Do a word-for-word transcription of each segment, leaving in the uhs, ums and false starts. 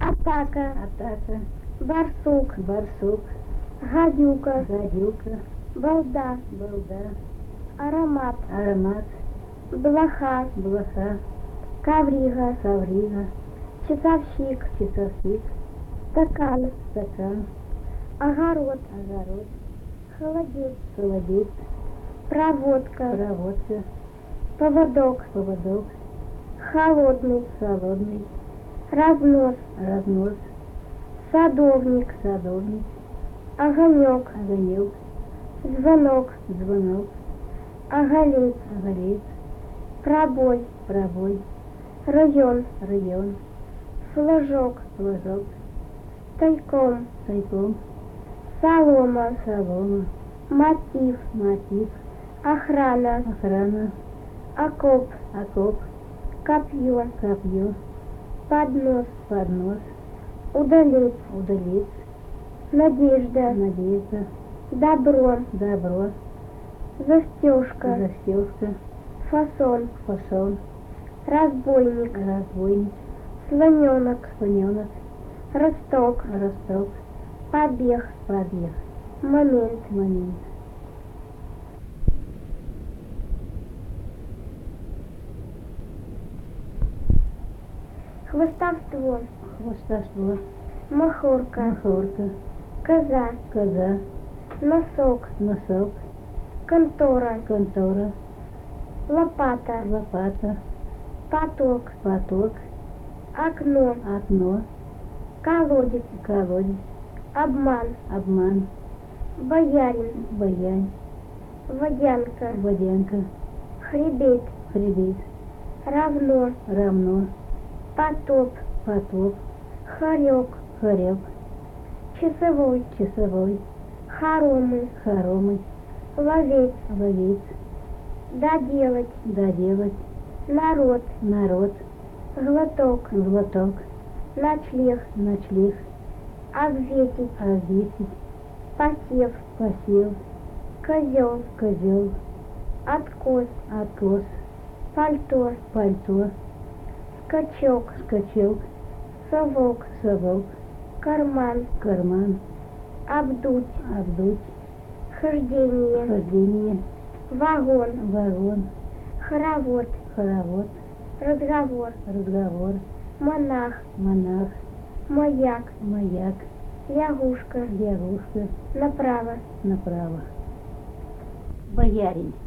Атака, атака, барсук, барсук, гадюка, гадюка, балда, балда, аромат, аромат, блоха, блоха, коврига, коврига, часовщик, часовщик, стакан, стакан, огород, огород, холодец, холодец, проводка, проводка, поводок, поводок, холодный, холодный, разнос, разнос, садовник, садовник, огонек, огонек, звонок, звонок, оголец, оголец, пробой, пробой, район, район, флажок, флажок, тайком, тайком, солома, солома, мотив, мотив, охрана, охрана, окоп, окоп, копье, копье, поднос, поднос, удалец, удалец, надежда, надежда, добро, добро, застежка, застежка, фасон, фасон, разбойник, разбойник, слоненок, слоненок, росток, росток, побег, побег, момент, момент. хвостовство, Хвостовство, махорка, махорка, коза, коза, носок, носок, контора, контора, лопата, лопата, поток, поток, окно, окно, колодец, колодец, обман, обман, боярин, баянь, водянка, водянка, хребет, хребет, равно, равно, потоп, потоп, хорек, хорек, часовой, часовой, хоромы, хоромы, ловец, ловец, доделать, доделать, народ, народ, глоток, глоток, ночлег, ночлег, обветить, обветить, посев, посев, козел, козел, откос, откос, пальто, пальто, скачок, скачок, совок, совок, карман, карман, обдуть, обдуть, хождение, хождение, вагон, вагон, хоровод, хоровод, разговор, разговор, монах, монах, маяк, маяк, лягушка, лягушка, направо, направо. Боярин,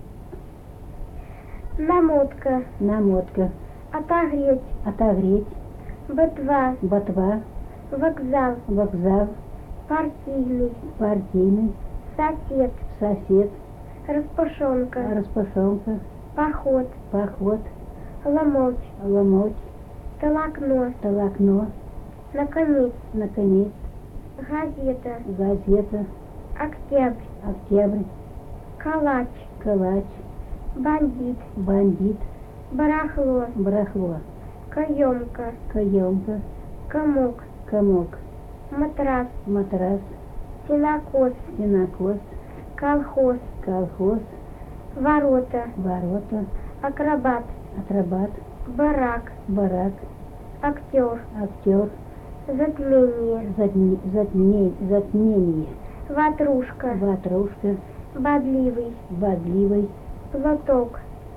намотка, намотка, отогреть, отогреть, ботва, ботва, вокзал, вокзал, партийный, партийный, сосед, сосед, распашонка, распашонка, поход, поход, ломоть, ломоть, толокно, толокно, наконец, наконец, газета, газета, октябрь, октябрь, калач, калач, бандит, бандит, барахло, барахло, каемка, каемка, комок, комок, матрас, матрас, сенокос, сенокос, колхоз, колхоз, ворота, ворота, акробат, акробат, барак, барак, актер, актер, затмение, затме- затме- затмение, ватрушка, ватрушка, бодливый, бодливый, платок,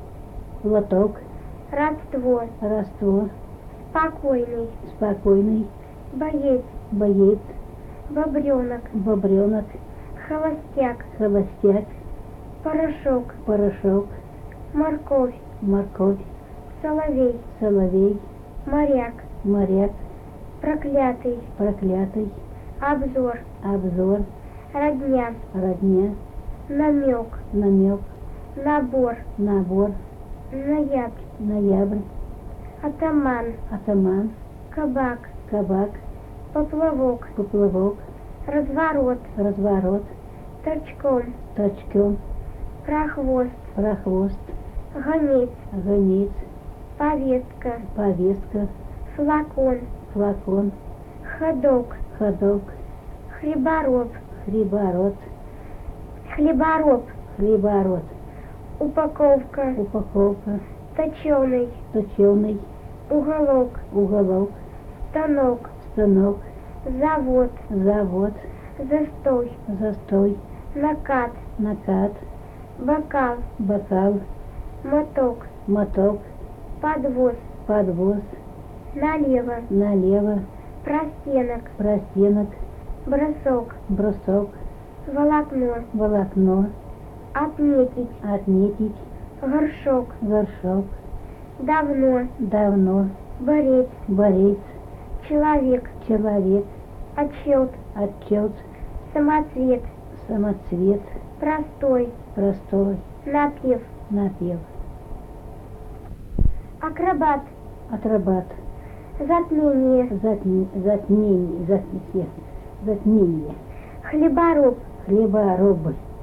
лоток, родство, роство, спокойный, спокойный, боец, боец, бобренок, бобренок, холостяк, холостяк, порошок, порошок, морковь, морковь, соловей, соловей, моряк, моряк, проклятый, проклятый, обзор, обзор, родня, родня, намек, намек, набор, набор, ноябрь, ноябрь, атаман, атаман, кабак, кабак, поплавок, поплавок, разворот, разворот, торчком, точком, прохвост, прохвост, гонец, гонец, повестка, повестка, флакон, флакон, ходок, ходок, хлебороб, хлеборот, хлебороб, хлеборот, упаковка, упаковка, точеный, точеный, уголок, уголок, станок, станок, завод, завод, застой, застой, накат, накат, бокал, бокал, моток, моток, подвоз, подвоз, налево, налево, простенок, простенок, бросок, брусок, волокно, волокно, отметить, отметить, горшок, горшок, давно, давно, борец, борец, человек, человек, отчет, отчет, самоцвет, самоцвет, простой, простой, напев, напев, акробат, акробат, затмение, затми- затмение, затмение, затмение, хлебороб, хлебороб,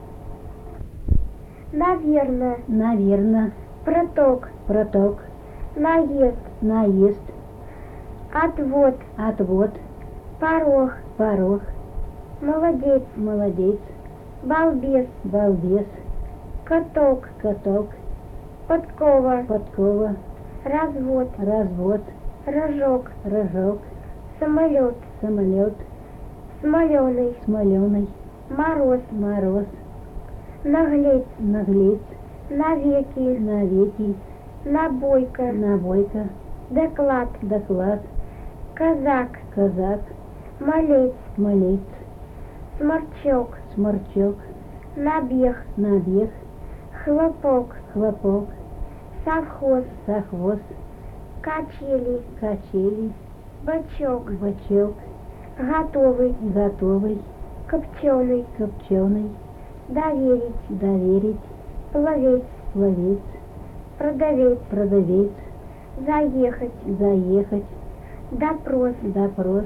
наверно, наверно, проток, проток, наезд, наезд, отвод, отвод, порог, порог, молодец, молодец, балбес, балбес, каток, каток, подкова, подкова, развод, развод, рожок, рожок, самолет, самолет, смоленый, смоленый, мороз, мороз, наглец, наглец, навеки, навеки, набойка, набойка, доклад, доклад, казак, казак, малец, малец, сморчок, сморчок, набег, набег, хлопок, хлопок, совхоз, совхоз, качели, качели, бачок, бачок, готовый, готовый, копченый, копченый, доверить, доверить, пловец, пловец, продавец, продавец, заехать, заехать, допрос, допрос,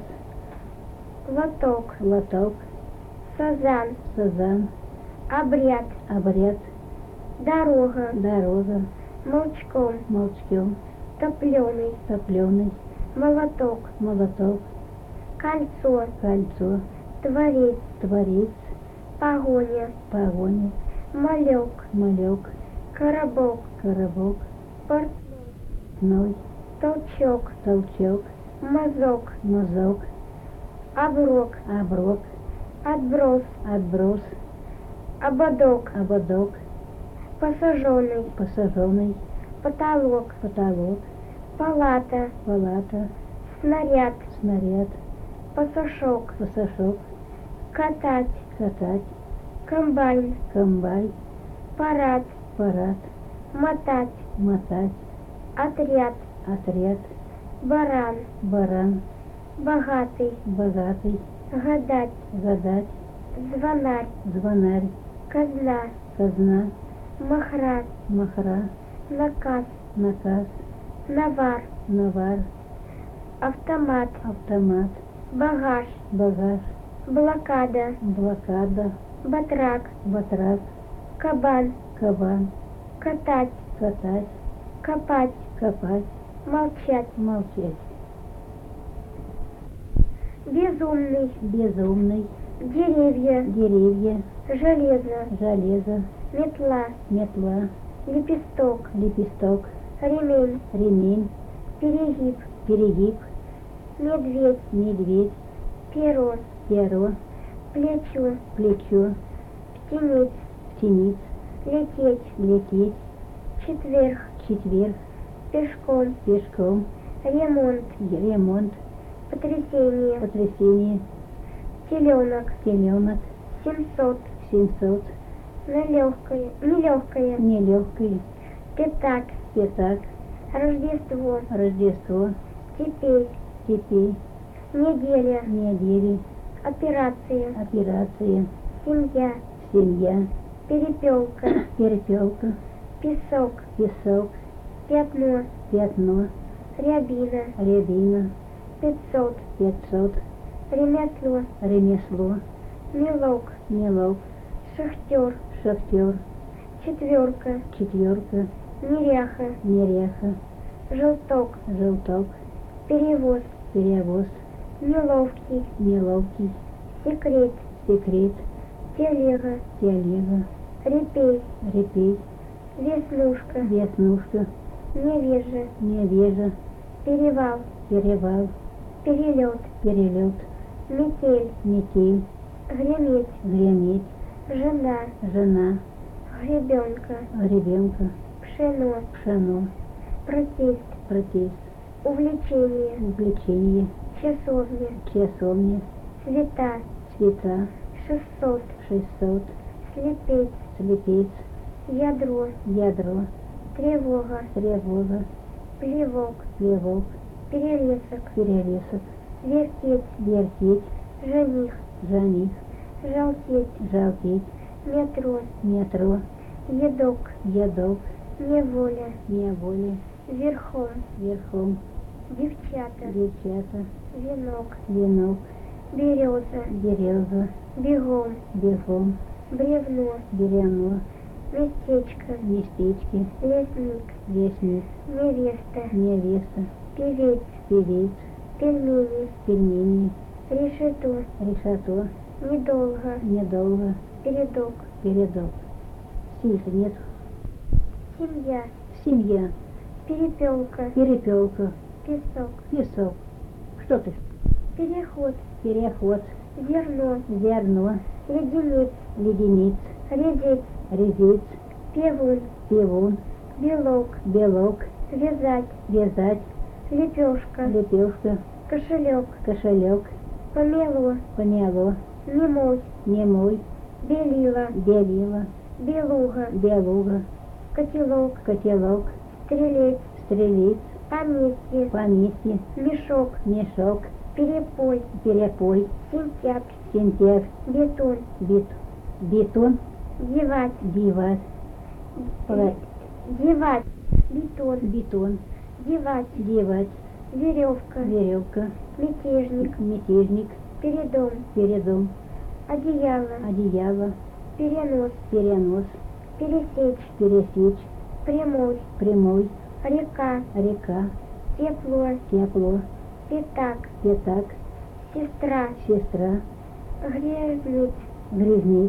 лоток, лоток, сазан, сазан, обряд, обряд, дорога, дорога, молчком, молчком, топленый, топленый, молоток, молоток, кольцо, кольцо, творец, творец, погоня, погоня, малек, малек, коробок, коробок, портной, ной, толчок, толчок, мазок, мазок, оброк, оброк, отброс, отброс, ободок, ободок, посаженный, посаженный, потолок, потолок, палата, палата, снаряд, снаряд, пасашок, пасашок, катать, катать, комбайн, комбай, парад, парад, мотать, мотать, отряд, отряд, баран, баран, богатый, богатый, гадать, гадать, звонарь, звонарь, казна, казна, махра, махра, наказ, наказ, навар, навар, автомат, автомат, багаж, багаж, блокада, блокада, батрак, батрак, кабан, кабан, катать, катать, копать, копать, молчать, молчать, безумный, безумный, деревья, деревья, железо, железо, метла, метла, лепесток, лепесток, ремень, ремень, перегиб, перегиб, медведь, медведь, перо, перо, плечо, плечо, птенец, птенец, лететь, лететь, четверг, четверг, пешком, пешком, ремонт, ремонт, потрясение, потрясение, теленок, теленок, семьсот, семьсот, нелегкое, нелегкое, нелегкий, пятак, пятак, Рождество, Рождество, теперь, теперь, неделя, недели, операция, операция, семья, семья, перепелка, перепелка, песок, песок, пятно, пятно, рябина, рябина, пятьсот, пятьсот, ремесло, ремесло, мелок, мелок, шахтер, шахтер, четверка, четверка, неряха, неряха, желток, желток, перевоз, перевоз, неловкий, неловкий, секрет, секрет, телега, телега, репей, репей, веснушка, веснушка, невежа, невежа, перевал, перевал, перелет, перелет, метель, метель, греметь, греметь, жена, жена, гребенка, ребенка, пшено, пшено, протест, протест, увлечение, увлечение, часовня, часовня, цвета, цвета, шестьсот, шестьсот, слепец, слепец, ядро, ядро, тревога, тревога, плевок, плевок, перелесок, перелесок, вертеть, вертеть, жених, жених, желтеть, желтеть, метро, метро, едок, ядок, неволя, неволя, верхом, верхом, девчата, девчата, венок, венок, береза, береза, бегом, бегом, бревно, бревно, местечко, местечки, лесник, вестник, невеста, невеста, певец, певец, пельмени, пельмени, решето, решето, недолго, недолго, передок, передок. Сильно нет. семья, Семья, перепелка, перепелка, песок, песок. Что ты? переход, Переход, зерно, зерно, леденец, леденец, редеть, резец, певун, пивун, белок, белок, вязать, вязать, лепешка, лепешка, кошелек, кошелек, помело, помело, немой, немой, белила, белила, белуга, белуга, котелок, котелок, стрелец, стрелец, поместье, поместье, мешок, мешок, перепой, перепой, сентябрь, сентябрь, бетон, бет, бетон, девать, диват, пла- девать, бетон, бетон, девать, девать, веревка, веревка, мятежник, мятежник, передом, передом, одеяло, одеяло, перенос, перенос, пересечь, пересечь, прямой, прямой, река, река, тепло, тепло, пятак, пятак, сестра, сестра, грязнить, грязнить,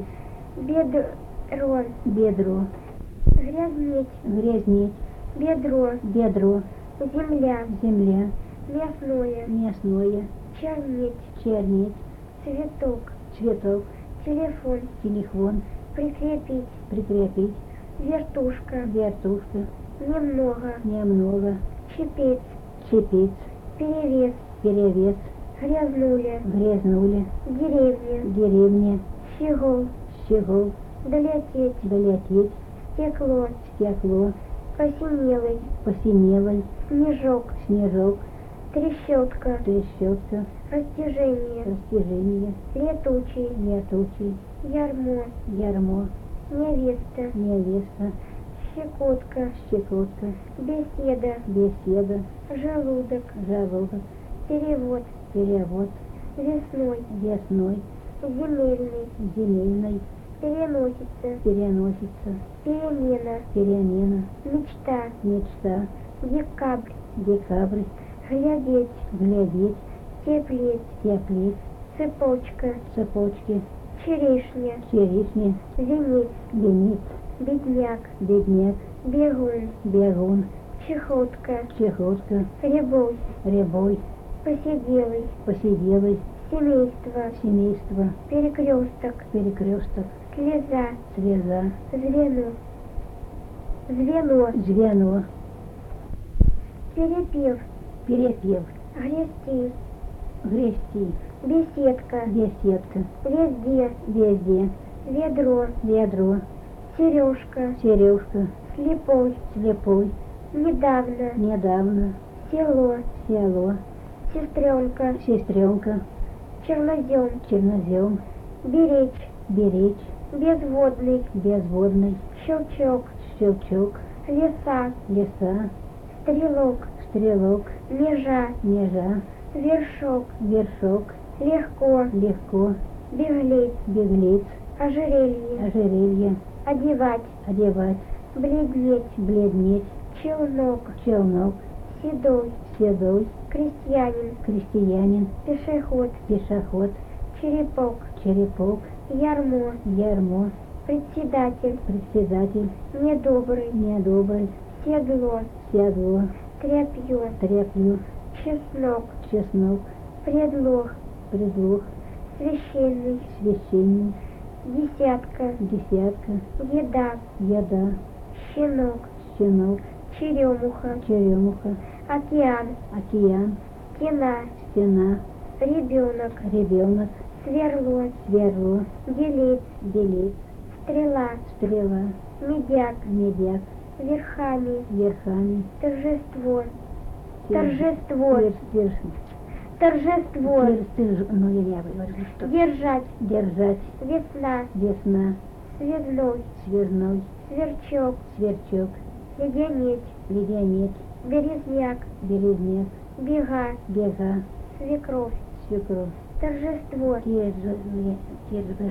бедро, бедро, грязнить, грязнить, бедро, бедро, земля, земля, мясное, мясное, чернить, чернить, цветок, цветок, телефон, телефон, прикрепить, прикрепить, вертушка, вертушка, немного, немного, чепец, чепец, перевес, перевес, грязнули, грязнули, деревня, деревня, щегол, щегол, долететь, долететь, стекло, стекло, посинелый, посинелый, снежок, снежок, трещотка, трещотка, растяжение, растяжение, летучий, летучий, ярмо, ярмо, невеста, невеста, щекотка, щекотка, беседа, беседа, желудок, желудок, перевод, перевод, весной, весной, земельный, земельной, переносится, переносится, перемена, перемена, мечта, мечта, декабрь, декабрь, глядеть, глядеть, теплеть, теплеть, цепочка, цепочки, черешня, черешня, зенит, лимит, бедняк, бедняк, бегун, бегун, чехотка, чехотка, рябой, рябой, посиделый, посиделый, семейство, семейство, перекресток, перекресток, слеза, слеза, звено, звено, звено, перепев, перепев, грести, грести, беседка, беседка, везде, везде, ведро, ведро, сережка, сережка, слепой, слепой, недавно, недавно, село, село, сестренка, сестренка, чернозем, чернозем, беречь, беречь, безводный, безводный, щелчок, щелчок, леса, леса, стрелок, стрелок, межа, межа, вершок, вершок, легко, легко, беглец, беглец, ожерелье, ожерелье, одевать, одевать, бледнеть, бледнеть, челнок, челнок, седой, седой, крестьянин, крестьянин, пешеход, пешеход, черепок, черепок, ярмо, ярмо, председатель, председатель, недобрый, недобрый, седло, седло, тряпье, тряпью, чеснок, чеснок, предлог, предлог, священный, священный, десятка, десятка, еда, еда, щенок, щенок, черемуха, черемуха, океан, океан, стена, стена, ребенок, ребенок, сверло, сверло, делить, делить, стрела, стрела, медяк, медяк, верхами, верхами, торжество, тер- торжество, тер- тер- торжество, тер- тер- ну, я говорю, что держать, держать, весна, весна, связной, сверной, сверчок, сверчок, леденеть, леденец, березняк, березнец, бега, бега, свекровь, свекровь, торжество, тер- тер-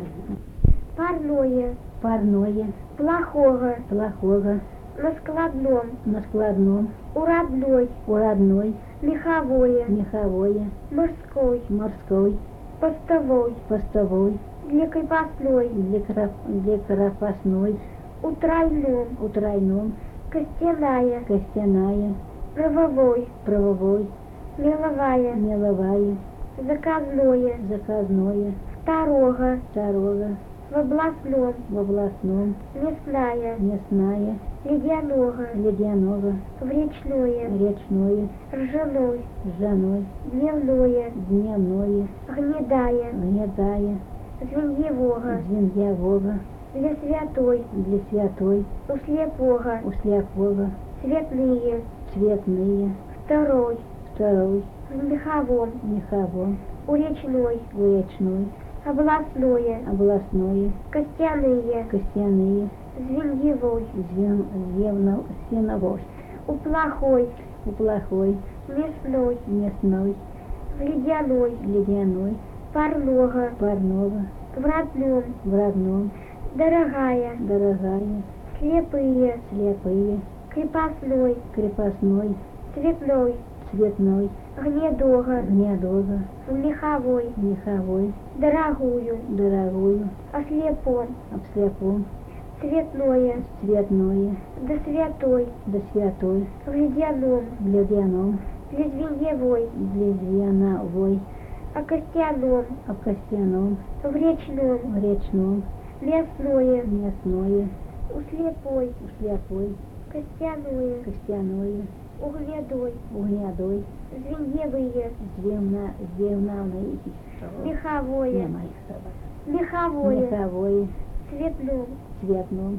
парное, парное, плохого, плохого, на складном, на складном, у родной, уродной, меховое, меховое, морской, морской, постовой, постовой, для крепостной, для, кра- для крапостной, у тройном, у тройном, костяная, костяная, правовой, правовой, меловая, меловая, заказное, заказное, второго, второго, в областном, в областном, мясная, мясная, ледяного, ледяного, в речное, речное, ржаной, ржаной, дневное, дневное, гнедая, гнедая, звеньевого, звеньявого, для святой, для святой, у слепого, у слепого, цветные, цветные, второй, второй, в меховом, меховом, у речной, у речной, областное, областное, костяные, костяные, звеньевой, звен, звено- свиновой, у плохой, у плохой, мясной, мясной, в ледяной, ледяной, парного, парного, в родном, в родном, дорогая, дорогая, слепые, слепые, крепостной, крепостной, цветной, цветной, гнедого, гнедого, в меховой, меховой, дорогую, дорогую, ослепон, обслепом, цветное, цветное, до святой, да святой, в ледяном, в ледяном, для звеньевой, для звеновой, о костяном, об костяном, в речном, в речном, мясное, мясное, у слепой, у слепой, костяное, костяное, у гнедой, у гнедой, звеньевые, звевна, звевнавное, меховое, немай собак, меховое, меховое, цветном, цветном,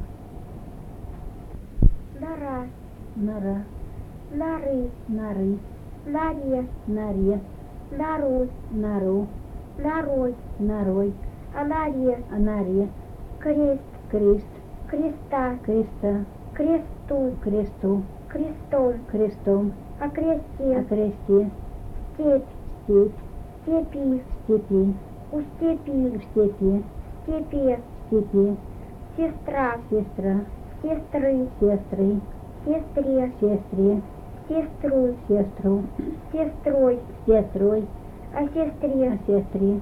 нора, нора, норы, норы, норе, норе, нору, нору, нарой, нарой, о норе, о норе, крест, крест, креста, креста, кресту, кресту, крестом, крестом, о о кресте, кресте, степь, степь, степи, степи, у степи, в степи, степе, степи, сестра, сестра, сестры, сестры, сестре, сестре, сестру, сестру, сестрой, сестрой, о о сестре, сестре,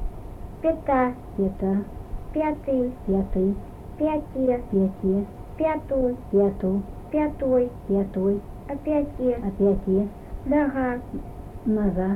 пята, пята, пятый, пятый, пяте, пяти, пяту, пяту, пятой, пятой, о пяте, о пяти, нога, нога,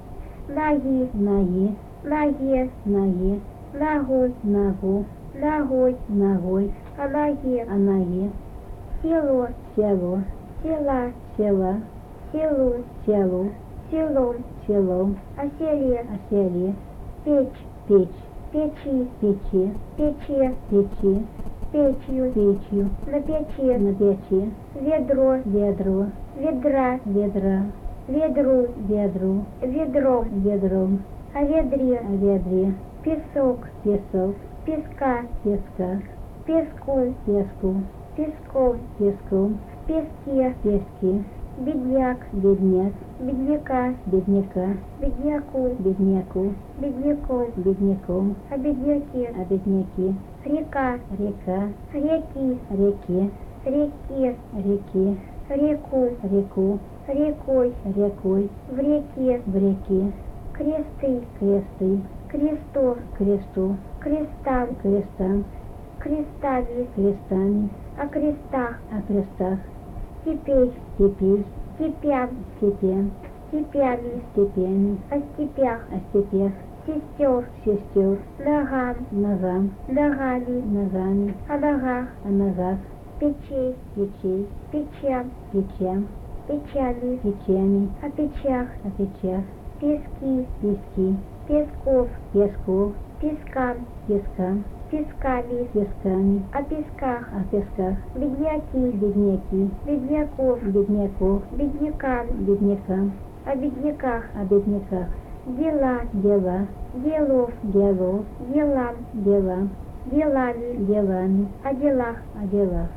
ноги, ноги, ноге, ноги, ногу, ногу, ногой, ногой, о ноге, о ноге, село, село, села, села, селу, селу, селом, селом, о селе, о селе, печь, печь, печи, печи, пече, печи, печью, печью, на печи, на печи, ведро, ведро, ведра, ведра, ведру, ведру, ведром, ведром, о ведре, о ведре, песок, песок, песка, песка, песку, песку, песком, песком, песке, пески, бедняк, бедняк, бедняка, бедняка, бедняку, бедняку, бедняком, бедняком, о бедняке, о бедняки, река, река, реки, реки, реке, реки, реку, реку, рекой, рекой, в реке, в реке, кресты, кресты, крестов, кресту, крестам, крестам, крестами, крестами, о крестах, о крестах, теперь, теперь, степям, степям, степями, степями, о степях, о степях, сестер, сестер, ногам, ногам, ногами, ногами, о ногах, о ногах, печей, печей, печам, печам, печами, печами, о печах, о печах, пески, пески, песков, песков, пескам, пескам, песками, песками, о песках, о песках, бедняки, бедняки, бедняков, бедняков, беднякам, беднякам, о бедняках, о бедняках, дела, дела, делов, делов, делам, делам, делами, делами, о делах, о делах,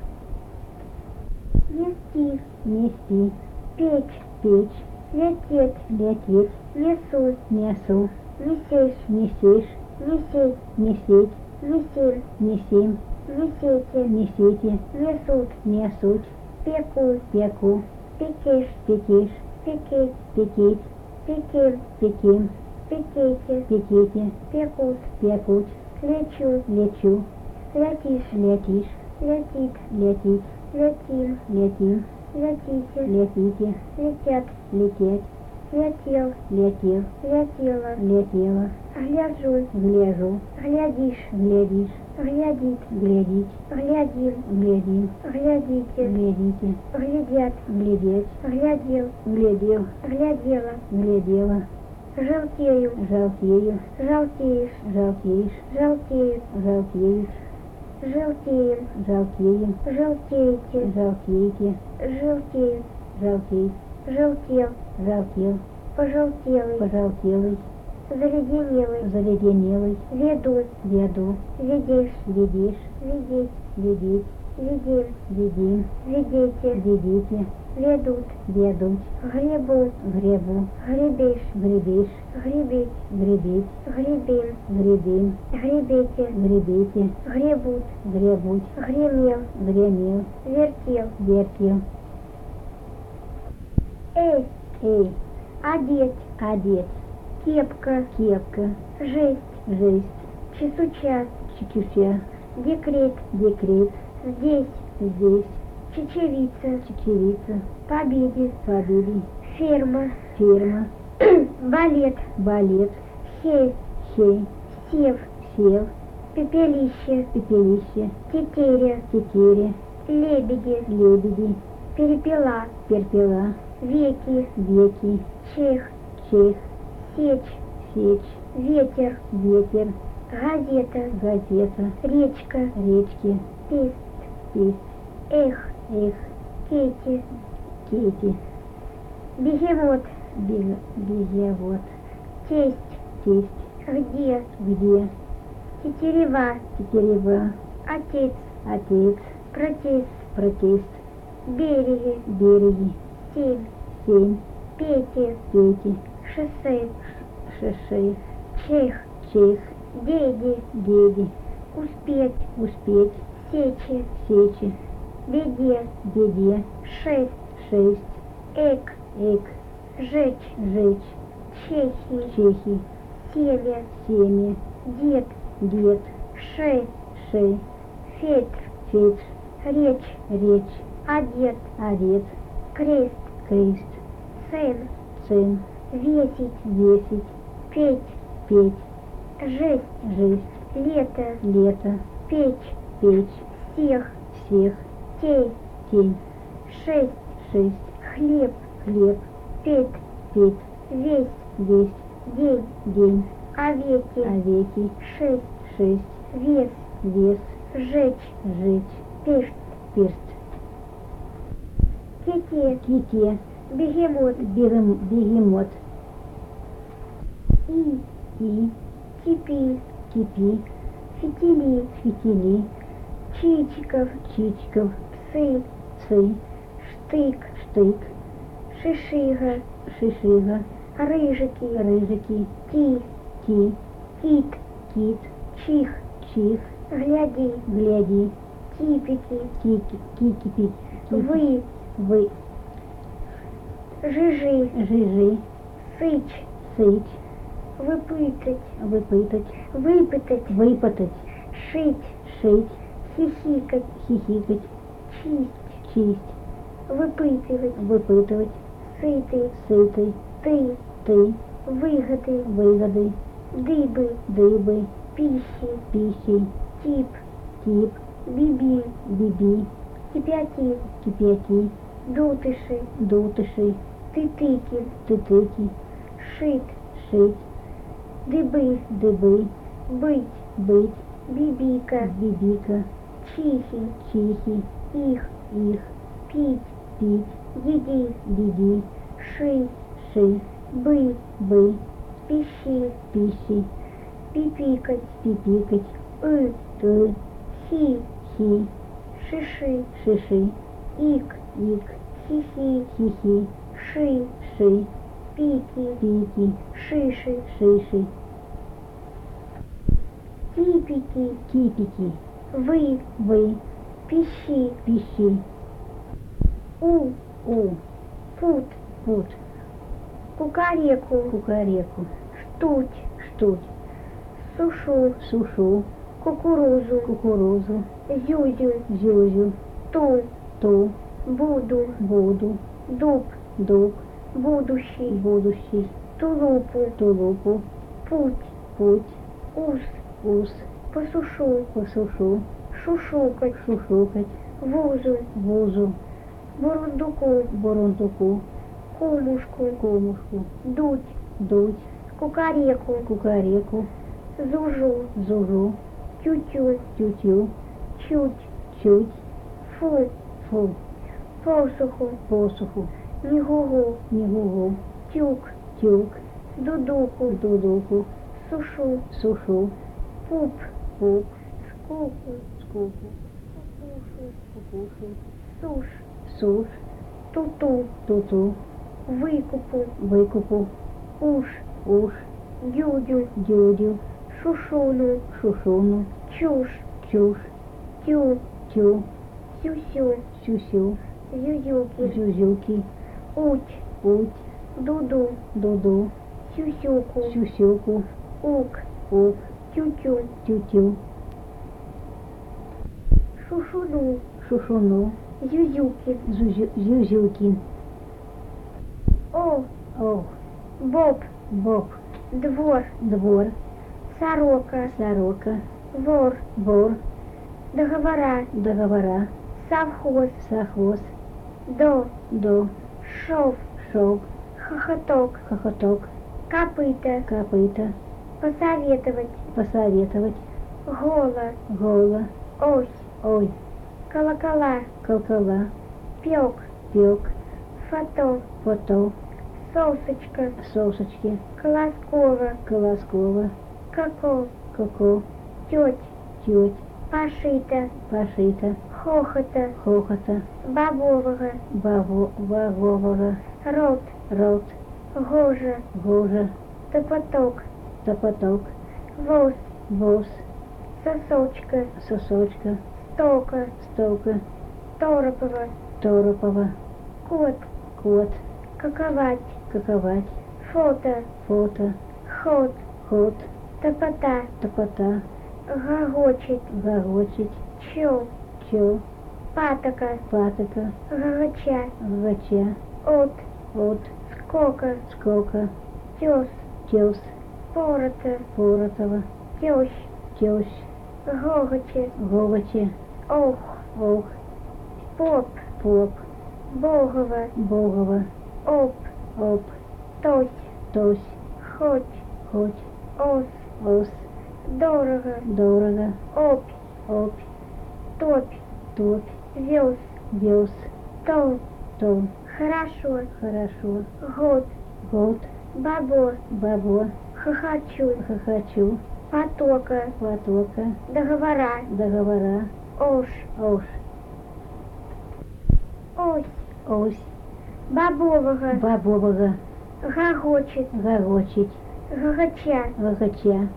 нести, нести, печь, печь, лететь, лететь, несу, несу, несешь, несешь, несеть, несеть, несем, несим, несете, несите, несут, несуть, пеку, пеку, пекешь, пекишь, пекеть, пекить, пекем, пеким, пекете, пеките, пекут, пекуть, лечу, лечу, летишь, летишь, летит, летить, летим, летим, летите, летите, летят, лететь, летел, летел, летела, летела, гляжу, гляжу, глядишь, глядишь, глядит, глядить, глядим, глядим, глядите, глядите, глядят, глядеть, глядел, глядел, глядела, глядела, желтею, желтею, желтеешь, желтеешь, желтеют, желтеешь, желтеем, желтеем, желтеете, желтеете, желтеют, желтей, желтел, желтел, пожелтелый, пожелтелый, заледенелый, заледенелый, веду, веду, ведешь, ведишь, ведеть, ведить, ведем, ведим, ведете, ведите, ведут, ведуть, гребу, гребу, гребешь, гребишь, гребеть, гребить, гребем, гребим, гребете, гребите, гребут, гребуть, гремел, гремел, вертел, вертел, эй, эй, одеть, одеть, кепка, кепка, жесть, жесть, чесуча, чекюфя, декрет, декрет, здесь, здесь, чечевица, чечевица, победе, победи, ферма, ферма, балет, балет, хей, хей, сев, сев, пепелище, пепелище, тетеря, тетеря, лебеди, лебеди, перепела, перпела, веки, веки, чех, чех, сечь, сечь, ветер, ветер, газета, газета, речка, речки, пест, песнь, эх, эх, кейти, Кити, бегемот, бег, бегевод, тесть, тесть, где, где, тетерева, тетерева, отец, отец, протест, протест, береги, береги, семь, семь, пети, пети, шоссе, шоссе, чех, чех, деди, деди, успеть, успеть, сечи, сечи, беде, деде, шесть, шесть, эк, эк, жечь, жечь, чехи, чехи, семя, семя, дед, дед, шесть, шей, фетр, фетр, речь, речь, одет, одет, крест, крест, сын, сын, весить, весить, петь, петь, жесть, жесть, лето, лето, печь, печь, всех, всех, тень, тень, шесть, шесть, хлеб, хлеб, петь, петь, весь, весть, день, день, овеки, овеки, шесть, шесть, вес, вес, жечь, жечь, пешт, перст, ките, ките, бегемот, бегем, бегемот, и, и, типи, кипи, фитили, фитили, чичиков, чичиков, псы, цы, штык, штык, шишига, шишига, рыжики, рыжики, ти, ти, кит, кит, чих, чих, гляди, гляди, типики, кики, кики, вы, вы, жижи, жижи, сыч, сыть, выпытать, выпытать, выпытать, выпытать, шить, шить, хихикать, хихикать, чисть, чисть, выпытывать, выпытывать, сытый, сытый, Ти. Ти. Вигоди. Вигоди. Диби. Диби. Пищи. Пісі. Тип. Тіп. Биби. Бібі. Кипяти. Кип'яті. Дутыши. Дутиші. Тытыки. Титики. Шит. Шить. Дыбы. Диби. Быть. Бить. Бибика. Бібіка. Чихи. Чихі. Их. Їх. Пить. Піть. Еди. Діді. Ши. Ши. Бы. Би. Пищи. Пісі. Пипикать. Піпікать. И. Ти. Си. Хі. Шиши. Шиши. Ик. Ік. Хихи. Хі-хі. Ши. Ши. Пики. Піки. Шиши. Шиші. Типики. Кіпіки. Вы. Ви. Пищи. Піші. У. У. Пут. Пут. Кукареку. Кукареку. Штуть. Штуть. Сушу. Сушу. Кукурузу. Кукурузу. Зюзю. Зюзю. Ту. Ту. Буду. Буду. Дуб. Дуб. Будущий. Будущий. Тулупу. Тулупу. Путь. Путь. Ус. Ус. Посушу. Посушу. Шушукать. Шушукать. Вузу. Вузу. Бурундуку. Бурундуку. Кумушку. Кумушку. Дуть. Дуть. Кукареку. Кукареку. Зужу. Зужу. Тютю. Тютю. Чуть. Чуть. Фу. Фу. Посуху. Посуху. Нигугу. Нігугу. Тюк. Тюк. Дудуку. Дудуку. Сушу. Сушу. Пуп. Пуп. Скуку. Скуку. Пупушу. Пупушу. Суш. Суш. Туту. Туту. Викупу. Викупу. Уш. Уш. Дюдю. Дюдю. Шушуну. Шушуну. Чуш. Чуш. Тю. Тю. Сюсю. Сюсю. Зюзюки. Зюзюки. Уть. Путь. Дуду. Дуду. Сюсюку. Сюсюку. Ук. Ук. Тютю. Тютю. Шушуну. Шушуну. Зюзюки. Зюзю- Зюзюки. О. Ох. Боб. Боб. Двор. Двор. Сорока. Сорока. Вор. Вор. Договора. Договора. Совхоз. Совхоз. До. До. Шов. Шов. Хохоток. Хохоток. Копыта. Копыта. Посоветовать. Посоветовать. Гола. Гола. Ось. Ой. Колокола. Колкола. Пек. Пек. Фото. Фото. Сосочка. Сосочки. Колоскова. Колоскова. Коко. Коко. Теть. Теть. Пошита. Пошита. Хохота. Хохота. Бобового. Бабо. Багового. Рот. Рот. Гожа. Гожа. Топоток. Топоток. Воз. Воз. Сосочка. Сосочка. Стока. Столка. Торопова. Торопова. Кот. Кот. Каковать. Каковать. Фото. Фото. Ход. Ход. Топота. Топота. Гогочет. Гогочить. Чел. Чел. Патока. Патока. Гагача. Гагача. От. От. Скока. Скока. Тес. Тес. Порота. Поротова. Тещ. Тещ. Гогоче. Говаче. Ох. Ох. Поп. Поп. Богова. Богова. Оп. Оп. Тось. Тось. Хоть. Хоть. Ос. Ос. Дорого. Дорого. Опь. Опь. Топь. Топь. Вез. Вез. Тол. То. Хорошо. Хорошо. Год. Год. Бабо. Бабо. Хохочу. Хохочу. Потока. Потока. Договора. Договора. Ош. Ош. Ось. Ось. Бобового. Бабового. Гогочет. Гогочить. Гагача. Гагача.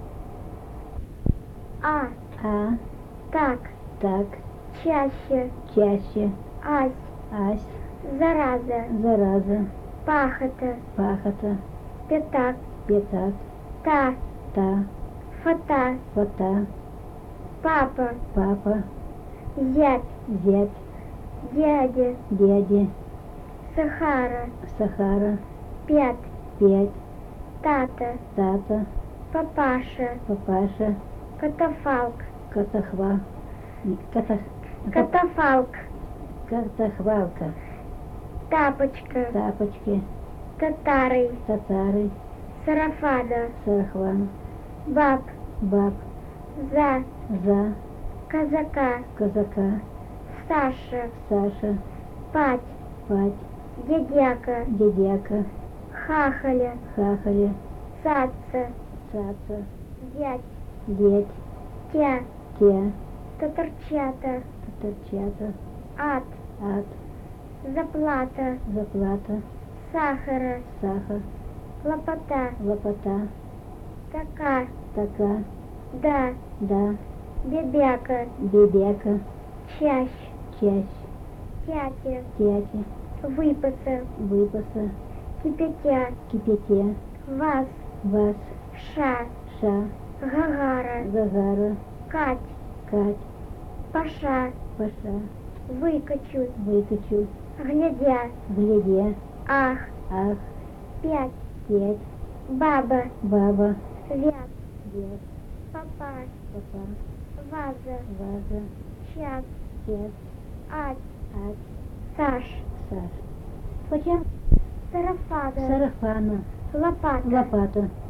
А. А. Так. Так. Чаще. Чаще. Ась. Ась. Зараза. Зараза. Пахота. Пахота. Пятак. Пятак. Та. Та. Фата. Фата. Папа. Папа. Зять. Зять. Дядя. Дядя. Сахара. Сахара. Пят. п'ять, тата, тата, папаша, папаша, катафалк, катахва, ні, ката, катафалк, катахвалка, тапочка, тапочки, татарий, татари, сарафада, сарахван, баб, баб, за, за, казака, козака, Саша, Саша, пать, пать, дядяка, дядяка, хахаля, хахаля, цаца, цаца, дядь, дядь, тя, тя, татарчата, татарчата, ад, ад, заплата, заплата, сахара, сахар, лопата, лопата, така, така, да, да, бебяка, бебяка, чащ, чащ, тятя, тятя, выпаса, выпаса, кипятя, кипятя, вас, вас, ша, ша, гагара, гагара, кать, кать, паша, паша, выкачу, выкачу, глядя, глядя, ах, ах, пять, пять, баба, баба, вят, вес, папа, папа, ваза, ваза, час, час, ать, ать, Саш, Саш. Почем? сарафада, Сарафана, лопата, лопата,